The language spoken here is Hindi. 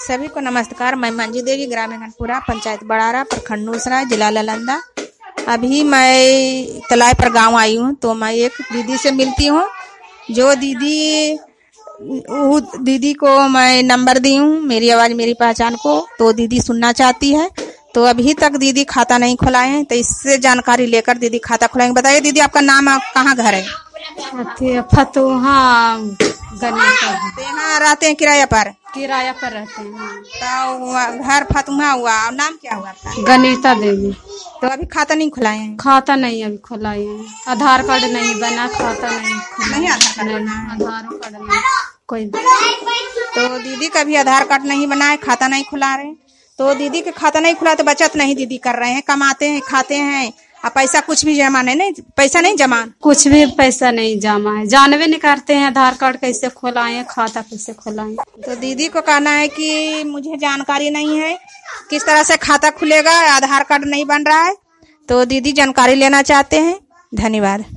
सभी को नमस्कार। मैं मंजू देवी, ग्रामीण घनपुरा, पंचायत बड़ारा, प्रखंड नूसराय, जिला नालंदा। अभी मैं तलाई पर गांव आई हूँ, तो मैं एक दीदी से मिलती हूँ। जो दीदी को मैं नंबर दी हूँ, मेरी आवाज मेरी पहचान को, तो दीदी सुनना चाहती है। तो अभी तक दीदी खाता नहीं खुलाए हैं, तो इससे जानकारी लेकर दीदी खाता खुलाएंगे। बताइए दीदी, आपका नाम, कहाँ घर है? फतुहा गनीता। यहाँ रहते हैं किराया पर? किराया पर रहते हैं। तो घर फतुहा हुआ, और नाम क्या हुआ आपका? गनीता देवी। तो अभी खाता नहीं खुलाए हैं? खाता नहीं अभी खुलाए हैं। आधार कार्ड नहीं बना, खाता नहीं नहीं आधार कार्ड बना है? आधार कार्ड नहीं कोई। तो दीदी का भी आधार कार्ड नहीं बना है, खाता नहीं खुला रहे। तो दीदी के खाता नहीं खुला तो बचत नहीं दीदी कर रहे हैं, कमाते हैं, खाते हैं, और पैसा कुछ भी जमा नहीं, पैसा नहीं जमा, कुछ भी पैसा नहीं जमा है। जानवे नहीं करते हैं आधार कार्ड कैसे खुलाएं, खाता कैसे खुलाएं। तो दीदी को कहना है कि मुझे जानकारी नहीं है किस तरह से खाता खुलेगा, आधार कार्ड नहीं बन रहा है। तो दीदी जानकारी लेना चाहते हैं। धन्यवाद।